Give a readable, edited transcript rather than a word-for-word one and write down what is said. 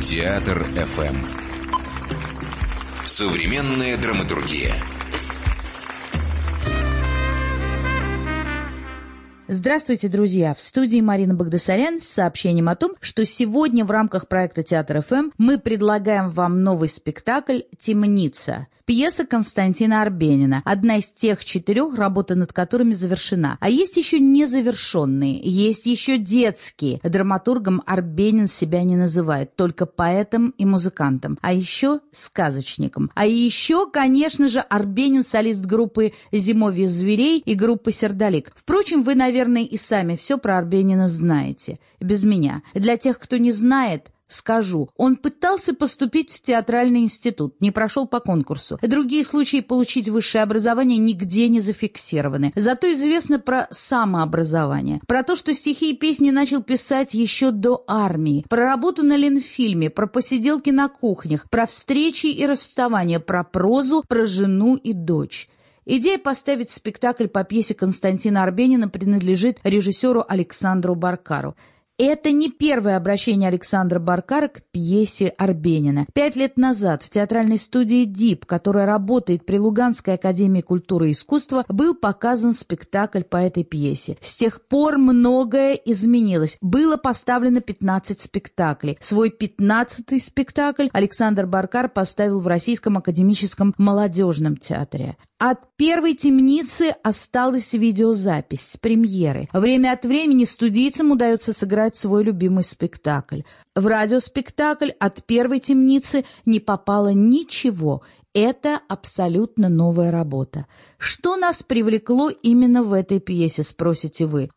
Театр ФМ. Современная драматургия. Здравствуйте, друзья! В студии Марина Багдасарян с сообщением о том, что сегодня в рамках проекта «Театр ФМ» мы предлагаем вам новый спектакль «Темница». Пьеса Константина Арбенина, одна из тех 4, работа над которыми завершена. А есть еще незавершенные, есть еще детские. Драматургом Арбенин себя не называет, только поэтом и музыкантом. А еще сказочником. А еще, конечно же, Арбенин солист группы «Зимовье зверей» и группы «Сердолик». Впрочем, вы, наверное, и сами все про Арбенина знаете. Без меня. Для тех, кто не знает, скажу, он пытался поступить в театральный институт, не прошел по конкурсу. Другие случаи получить высшее образование нигде не зафиксированы. Зато известно про самообразование, про то, что стихи и песни начал писать еще до армии, про работу на Ленфильме, про посиделки на кухнях, про встречи и расставания, про прозу, про жену и дочь. Идея поставить спектакль по пьесе Константина Арбенина принадлежит режиссеру Александру Баркару. Это не первое обращение Александра Баркара к пьесе Арбенина. 5 лет назад в театральной студии «ДИП», которая работает при Луганской академии культуры и искусства, был показан спектакль по этой пьесе. С тех пор многое изменилось. Было поставлено 15 спектаклей. Свой 15-й спектакль Александр Баркар поставил в Российском академическом молодежном театре. От первой «Темницы» осталась видеозапись с премьеры. Время от времени студийцам удается сыграть свой любимый спектакль. В радиоспектакль от первой «Темницы» не попало ничего. Это абсолютно новая работа. Что нас привлекло именно в этой пьесе, спросите вы?